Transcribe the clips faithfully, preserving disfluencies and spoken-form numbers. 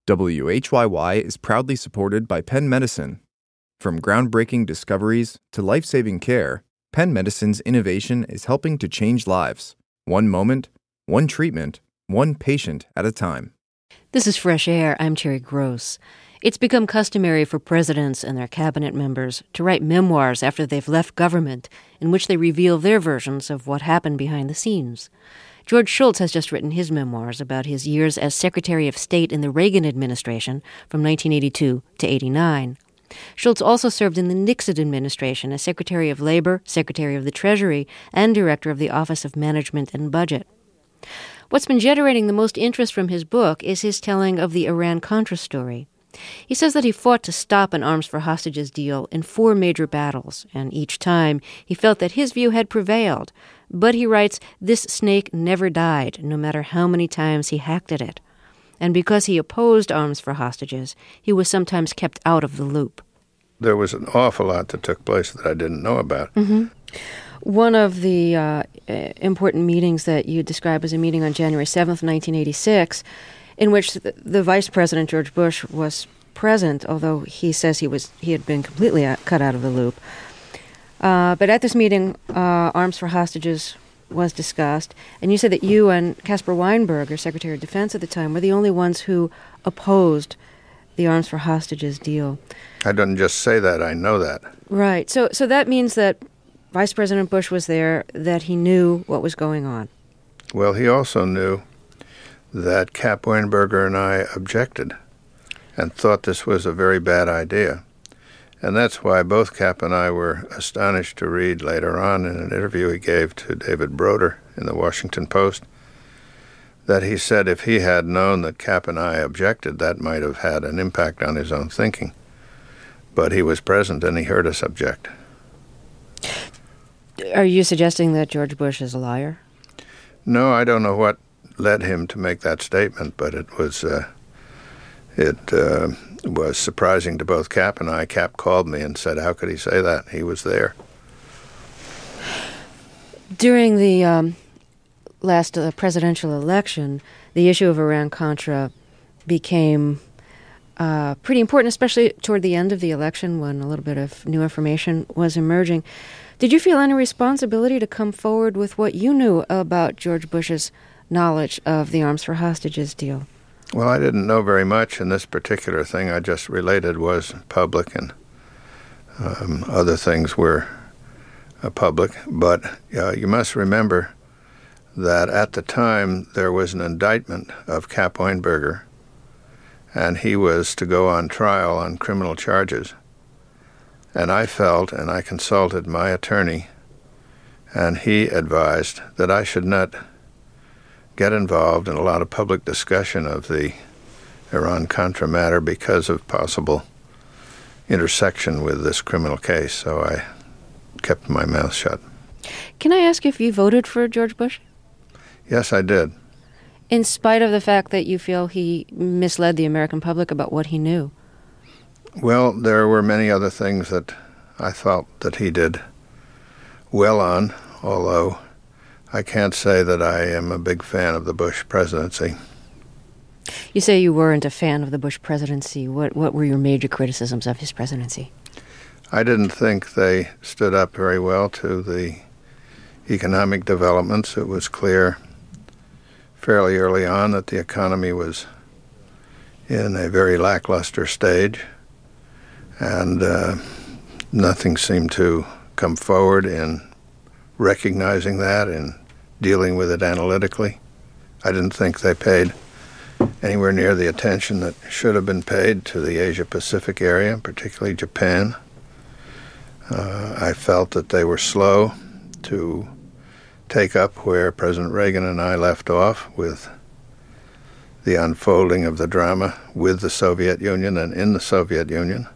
W H Y Y is proudly supported by Penn Medicine. From groundbreaking discoveries to life-saving care, Penn Medicine's innovation is helping to change lives, one moment, one treatment, one patient at a time. This is Fresh Air. I'm Terry Gross. It's become customary for presidents and their cabinet members to write memoirs after they've left government, in which they reveal their versions of what happened behind the scenes. George Shultz has just written his memoirs about his years as Secretary of State in the Reagan administration from nineteen eighty-two to eighty-nine. Shultz also served in the Nixon administration as Secretary of Labor, Secretary of the Treasury, and Director of the Office of Management and Budget. What's been generating the most interest from his book is his telling of the Iran-Contra story. He says that he fought to stop an arms for hostages deal in four major battles, and each time he felt that his view had prevailed. But he writes, this snake never died, no matter how many times he hacked at it. And because he opposed arms for hostages, he was sometimes kept out of the loop. There was an awful lot that took place that I didn't know about. Mm-hmm. One of the uh, important meetings that you describe as a meeting on January seventh, nineteen eighty-six, in which the, the Vice President, George Bush, was present, although he says he was he had been completely out, cut out of the loop. Uh, but at this meeting, uh, arms for hostages was discussed, and you said that you and Caspar Weinberger, Secretary of Defense at the time, were the only ones who opposed the arms for hostages deal. I didn't just say that, I know that. Right. So, so that means that Vice President Bush was there, that he knew what was going on. Well, he also knew that Cap Weinberger and I objected and thought this was a very bad idea. And that's why both Cap and I were astonished to read later on in an interview he gave to David Broder in the Washington Post that he said if he had known that Cap and I objected, that might have had an impact on his own thinking. But he was present and he heard us object. Are you suggesting that George Bush is a liar? No, I don't know what led him to make that statement, but it was uh, it uh, was surprising to both Cap and I. Cap called me and said, how could he say that? He was there. During the um, last uh, presidential election, the issue of Iran-Contra became uh, pretty important, especially toward the end of the election when a little bit of new information was emerging. Did you feel any responsibility to come forward with what you knew about George Bush's knowledge of the arms for hostages deal? Well, I didn't know very much, and this particular thing I just related was public, and um, other things were uh, public. But uh, you must remember that at the time there was an indictment of Cap Weinberger, and he was to go on trial on criminal charges. And I felt, and I consulted my attorney, and he advised that I should not get involved in a lot of public discussion of the Iran-Contra matter because of possible intersection with this criminal case. So I kept my mouth shut. Can I ask if you voted for George Bush? Yes, I did. In spite of the fact that you feel he misled the American public about what he knew? Well, there were many other things that I felt that he did well on, although I can't say that I am a big fan of the Bush presidency. You say you weren't a fan of the Bush presidency. What what were your major criticisms of his presidency? I didn't think they stood up very well to the economic developments. It was clear fairly early on that the economy was in a very lackluster stage, and uh, nothing seemed to come forward in recognizing that and dealing with it analytically. I didn't think they paid anywhere near the attention that should have been paid to the Asia-Pacific area, particularly Japan. Uh, I felt that they were slow to take up where President Reagan and I left off with the unfolding of the drama with the Soviet Union and in the Soviet Union.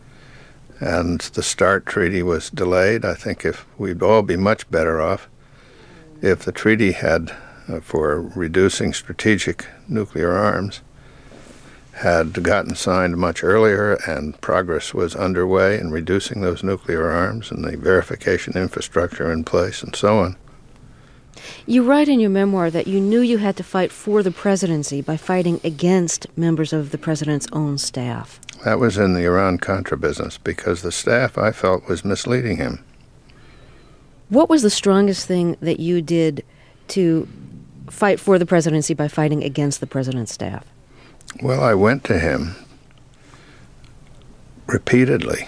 And the START treaty was delayed. I think if we'd all be much better off if the treaty had, uh, for reducing strategic nuclear arms, had gotten signed much earlier and progress was underway in reducing those nuclear arms and the verification infrastructure in place and so on. You write in your memoir that you knew you had to fight for the presidency by fighting against members of the president's own staff. That was in the Iran-Contra business because the staff, I felt, was misleading him. What was the strongest thing that you did to fight for the presidency by fighting against the president's staff? Well, I went to him repeatedly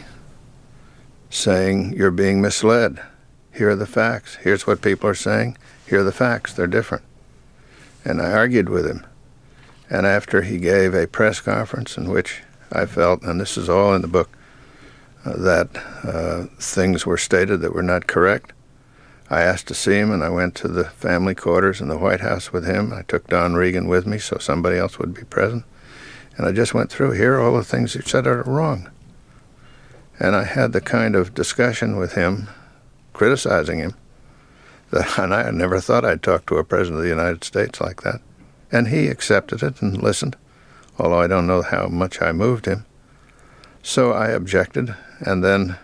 saying, you're being misled. Here are the facts. Here's what people are saying. Here are the facts. They're different. And I argued with him. And after he gave a press conference in which I felt, and this is all in the book, uh, that uh, things were stated that were not correct, I asked to see him, and I went to the family quarters in the White House with him. I took Don Regan with me so somebody else would be present. And I just went through, here are all the things you said are wrong. And I had the kind of discussion with him, criticizing him, that, and I had never thought I'd talk to a president of the United States like that. And he accepted it and listened, although I don't know how much I moved him. So I objected, and then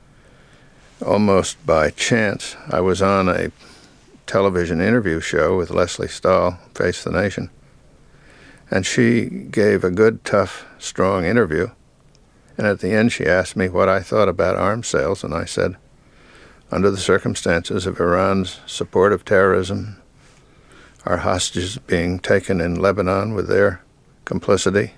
almost by chance, I was on a television interview show with Leslie Stahl, Face the Nation, and she gave a good, tough, strong interview. And at the end, she asked me what I thought about arms sales, and I said, under the circumstances of Iran's support of terrorism, our hostages being taken in Lebanon with their complicity,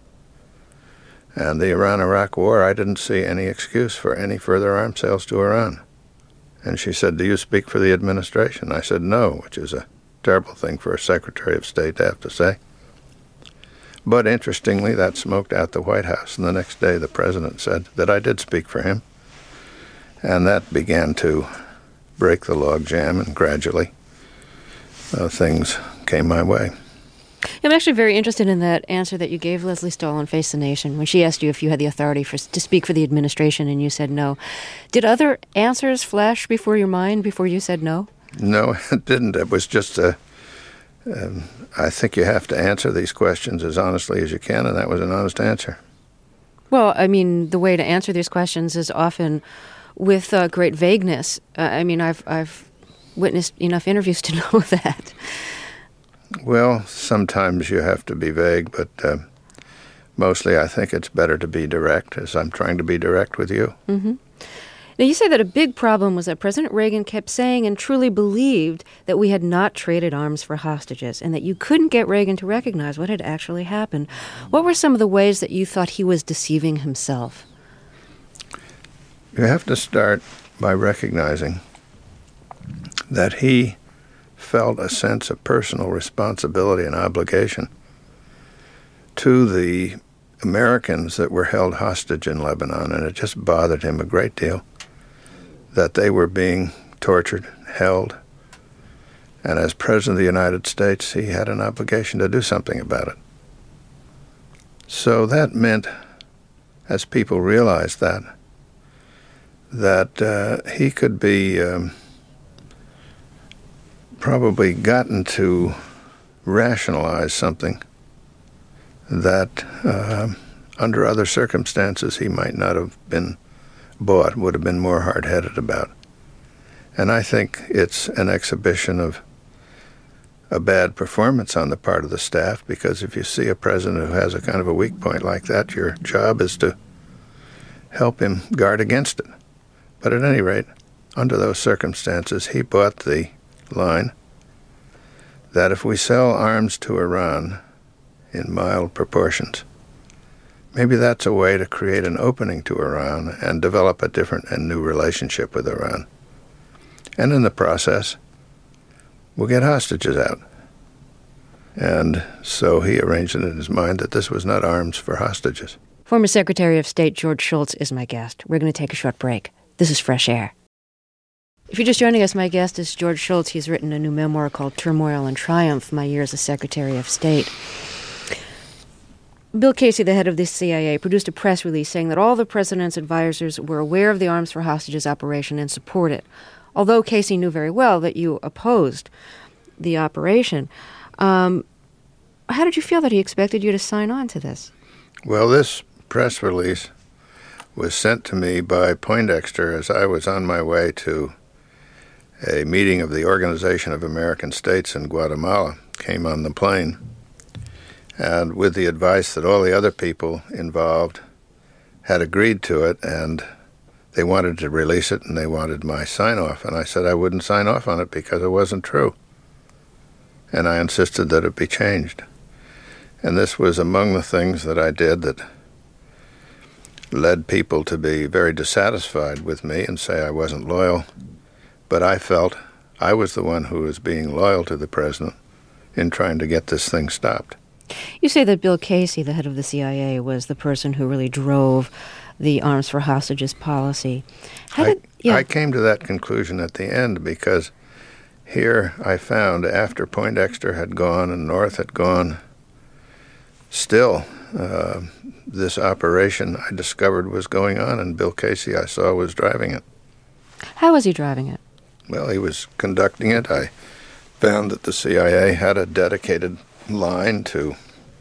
and the Iran-Iraq war, I didn't see any excuse for any further arms sales to Iran. And she said, do you speak for the administration? I said, no, which is a terrible thing for a Secretary of State to have to say. But interestingly, that smoked out the White House, and the next day the president said that I did speak for him. And that began to break the log jam, and gradually uh, things came my way. I'm actually very interested in that answer that you gave Leslie Stahl on Face the Nation when she asked you if you had the authority for, to speak for the administration, and you said no. Did other answers flash before your mind before you said no? No, it didn't. It was just a, um, I think you have to answer these questions as honestly as you can, and that was an honest answer. Well, I mean, the way to answer these questions is often with uh, great vagueness. Uh, I mean, I've I've witnessed enough interviews to know that. Well, sometimes you have to be vague, but uh, mostly I think it's better to be direct, as I'm trying to be direct with you. Mm-hmm. Now, you say that a big problem was that President Reagan kept saying and truly believed that we had not traded arms for hostages, and that you couldn't get Reagan to recognize what had actually happened. What were some of the ways that you thought he was deceiving himself? You have to start by recognizing that he felt a sense of personal responsibility and obligation to the Americans that were held hostage in Lebanon, and it just bothered him a great deal that they were being tortured, held, and as President of the United States, he had an obligation to do something about it. So that meant, as people realized that, that uh, he could be um, probably gotten to rationalize something that uh, under other circumstances he might not have been bought, would have been more hard-headed about. And I think it's an exhibition of a bad performance on the part of the staff, because if you see a president who has a kind of a weak point like that, your job is to help him guard against it. But at any rate, under those circumstances, he bought the line that if we sell arms to Iran in mild proportions, maybe that's a way to create an opening to Iran and develop a different and new relationship with Iran. And in the process, we'll get hostages out. And so he arranged it in his mind that this was not arms for hostages. Former Secretary of State George Shultz is my guest. We're going to take a short break. This is Fresh Air. If you're just joining us, my guest is George Shultz. He's written a new memoir called Turmoil and Triumph, My Years as Secretary of State. Bill Casey, the head of the C I A, produced a press release saying that all the president's advisors were aware of the Arms for Hostages operation and support it, although Casey knew very well that you opposed the operation. Um, how did you feel that he expected you to sign on to this? Well, this press release was sent to me by Poindexter as I was on my way to a meeting of the Organization of American States in Guatemala, came on the plane, and with the advice that all the other people involved had agreed to it, and they wanted to release it, and they wanted my sign-off. And I said I wouldn't sign off on it because it wasn't true. And I insisted that it be changed. And this was among the things that I did that led people to be very dissatisfied with me and say I wasn't loyal. But I felt I was the one who was being loyal to the president in trying to get this thing stopped. You say that Bill Casey, the head of the C I A, was the person who really drove the arms for hostages policy. How did, I, yeah. I came to that conclusion at the end because here I found, after Poindexter had gone and North had gone, still uh, this operation I discovered was going on, and Bill Casey I saw was driving it. How was he driving it? Well, he was conducting it. I found that the C I A had a dedicated line to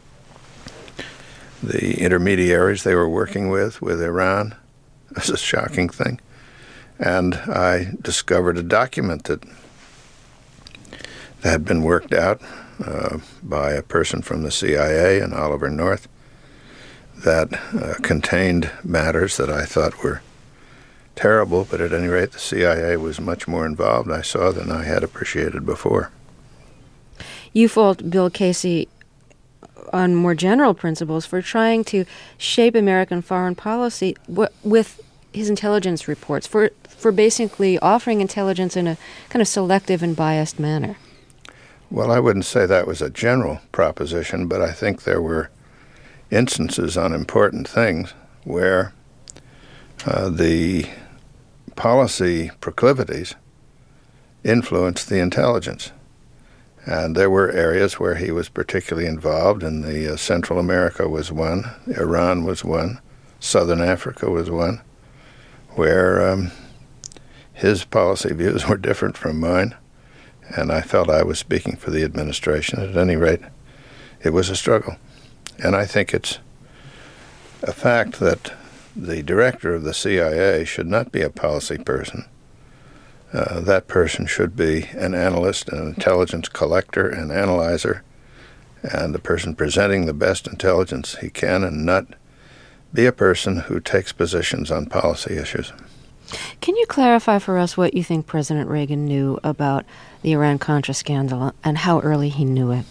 the intermediaries they were working with, with Iran. It was a shocking thing. And I discovered a document that, that had been worked out uh, by a person from the C I A and Oliver North that uh, contained matters that I thought were terrible, but at any rate the C I A was much more involved, I saw, than I had appreciated before. You fault Bill Casey on more general principles for trying to shape American foreign policy w- with his intelligence reports, for for basically offering intelligence in a kind of selective and biased manner. Well, I wouldn't say that was a general proposition, but I think there were instances on important things where uh, the policy proclivities influenced the intelligence. And there were areas where he was particularly involved, and the uh, Central America was one, Iran was one, Southern Africa was one, where um, his policy views were different from mine, and I felt I was speaking for the administration. At any rate, it was a struggle. And I think it's a fact that the director of the C I A should not be a policy person. Uh, that person should be an analyst, an intelligence collector, an analyzer, and the person presenting the best intelligence he can, and not be a person who takes positions on policy issues. Can you clarify for us what you think President Reagan knew about the Iran-Contra scandal and how early he knew it?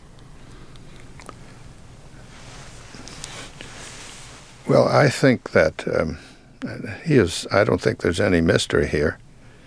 Well, I think that um, he is, I don't think there's any mystery here.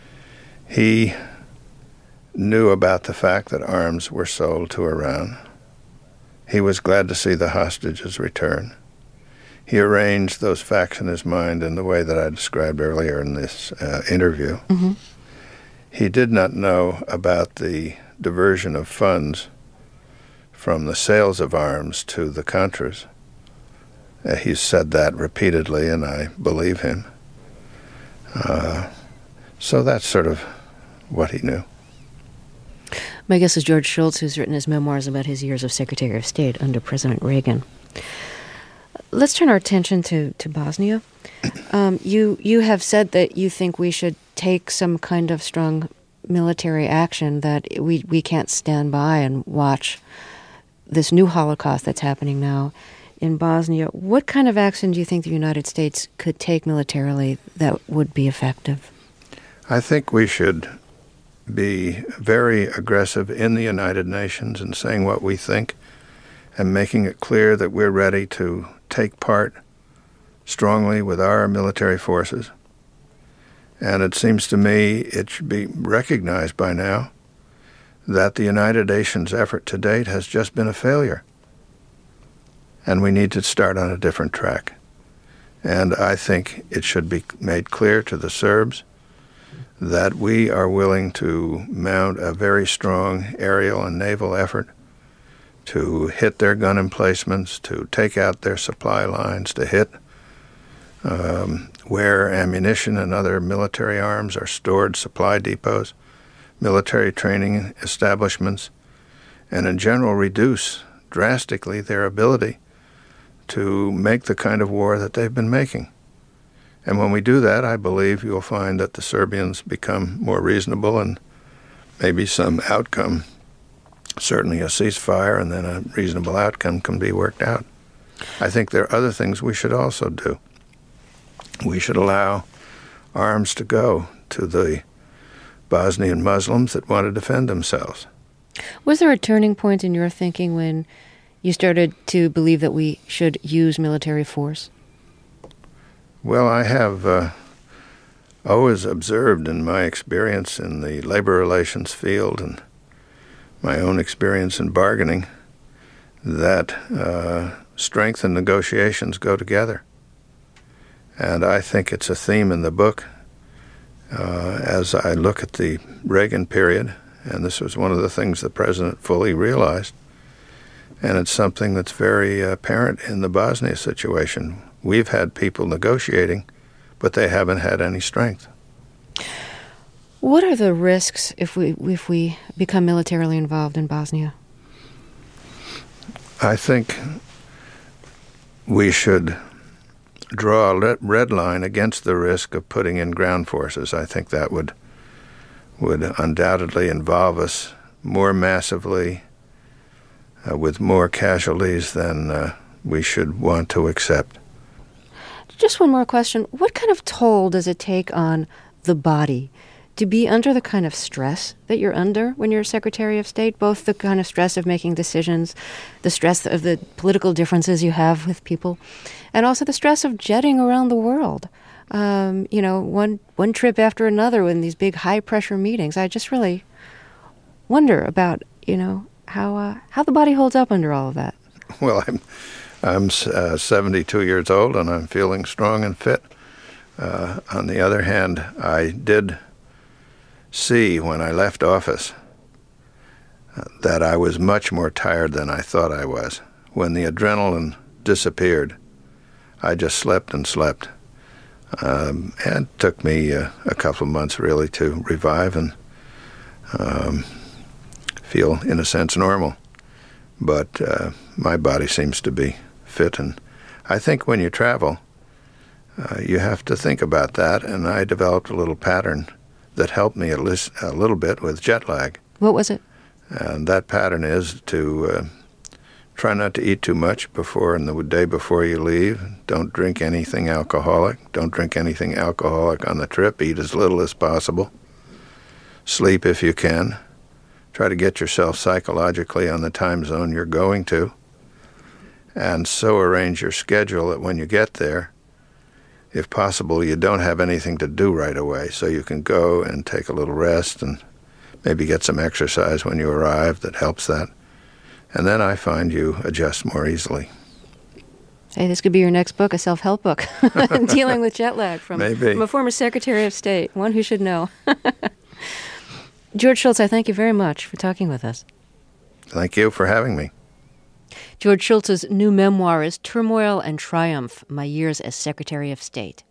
He knew about the fact that arms were sold to Iran. He was glad to see the hostages return. He arranged those facts in his mind in the way that I described earlier in this uh, interview. Mm-hmm. He did not know about the diversion of funds from the sales of arms to the Contras. Uh, he's said that repeatedly, and I believe him. Uh, so that's sort of what he knew. My guest is George Shultz, who's written his memoirs about his years of Secretary of State under President Reagan. Let's turn our attention to, to Bosnia. Um, you you have said that you think we should take some kind of strong military action, that we, we can't stand by and watch this new Holocaust that's happening now in Bosnia. What kind of action do you think the United States could take militarily that would be effective? I think we should be very aggressive in the United Nations in saying what we think and making it clear that we're ready to take part strongly with our military forces. And it seems to me it should be recognized by now that the United Nations effort to date has just been a failure. And we need to start on a different track. And I think it should be made clear to the Serbs that we are willing to mount a very strong aerial and naval effort to hit their gun emplacements, to take out their supply lines, to hit um, where ammunition and other military arms are stored, supply depots, military training establishments, and in general reduce drastically their ability to make the kind of war that they've been making. And when we do that, I believe you'll find that the Serbians become more reasonable and maybe some outcome, certainly a ceasefire and then a reasonable outcome can be worked out. I think there are other things we should also do. We should allow arms to go to the Bosnian Muslims that want to defend themselves. Was there a turning point in your thinking when you started to believe that we should use military force? Well, I have uh, always observed in my experience in the labor relations field and my own experience in bargaining that uh, strength and negotiations go together. And I think it's a theme in the book uh, as I look at the Reagan period, and this was one of the things the president fully realized, and it's something that's very apparent in the Bosnia situation. We've had people negotiating, but they haven't had any strength. What are the risks if we if we become militarily involved in Bosnia? I think we should draw a red line against the risk of putting in ground forces. I think that would would undoubtedly involve us more massively uh, with more casualties than uh, we should want to accept. Just one more question. What kind of toll does it take on the body to be under the kind of stress that you're under when you're Secretary of State, both the kind of stress of making decisions, the stress of the political differences you have with people, and also the stress of jetting around the world, um, you know, one one trip after another in these big high-pressure meetings? I just really wonder about, you know, how uh, how the body holds up under all of that. Well, I'm I'm uh, seventy-two years old, and I'm feeling strong and fit. Uh, on the other hand, I did see when I left office uh, that I was much more tired than I thought I was. When the adrenaline disappeared, I just slept and slept. Um, and it took me uh, a couple of months really to revive and um, feel, in a sense, normal. But uh, my body seems to be fit. And I think when you travel, uh, you have to think about that. And I developed a little pattern that helped me a, lis- a little bit with jet lag. What was it? And that pattern is to uh, try not to eat too much before and the day before you leave. Don't drink anything alcoholic. Don't drink anything alcoholic on the trip. Eat as little as possible. Sleep if you can. Try to get yourself psychologically on the time zone you're going to. And so arrange your schedule that when you get there, if possible, you don't have anything to do right away, so you can go and take a little rest and maybe get some exercise when you arrive that helps that. And then I find you adjust more easily. Hey, this could be your next book, a self-help book, dealing with jet lag from, from a former Secretary of State, one who should know. George Shultz, I thank you very much for talking with us. Thank you for having me. George Shultz's new memoir is Turmoil and Triumph, My Years as Secretary of State.